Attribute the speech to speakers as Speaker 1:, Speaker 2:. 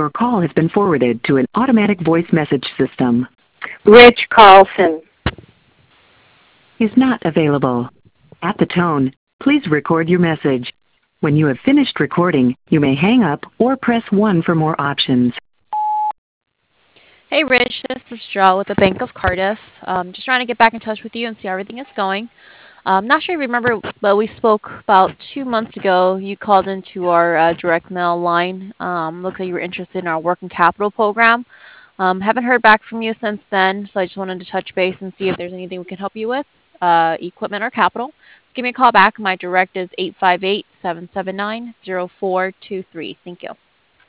Speaker 1: Your call has been forwarded to an automatic voice message system.
Speaker 2: Rich Carlson.
Speaker 1: Is not available. At the tone, please record your message. When you have finished recording, you may hang up or press 1 for more options.
Speaker 3: Hey Rich, this is Jo with the Bank of Cardiff. Just trying to get back in touch with you and see how everything is going. Not sure if you remember, but we spoke about 2 months ago. You called into our direct mail line. Looks like you were interested in our working capital program. Haven't heard back from you since then, so I just wanted to touch base and see if there's anything we can help you with, equipment or capital. Just give me a call back. My direct is 858-779-0423. Thank you.